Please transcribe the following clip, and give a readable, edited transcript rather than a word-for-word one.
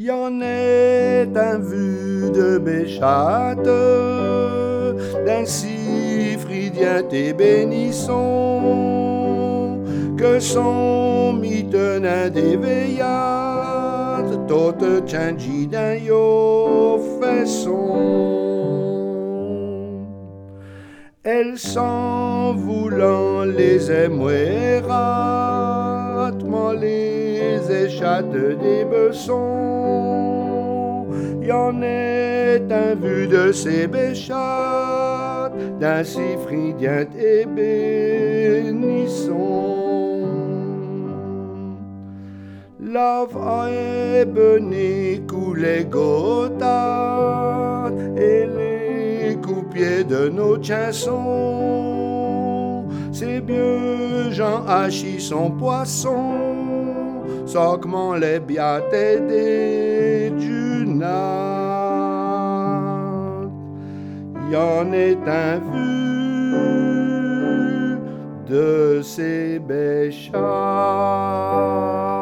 Y en est un vu de Béchate, d'un si fridien et bénisson, que son mitenin des veillantes, toute changi d'un yo fait son. Elle s'en voulant les émouératement les échatte des bessons. Y en est un vu de ces béchattes, d'un si fridien et bénisson. Lave a ébeni coulé gotat et les coupiers de nos chansons. Ces vieux gens hachis son poisson, soquement les biates des dunats. Y en est un vu de ces béchats.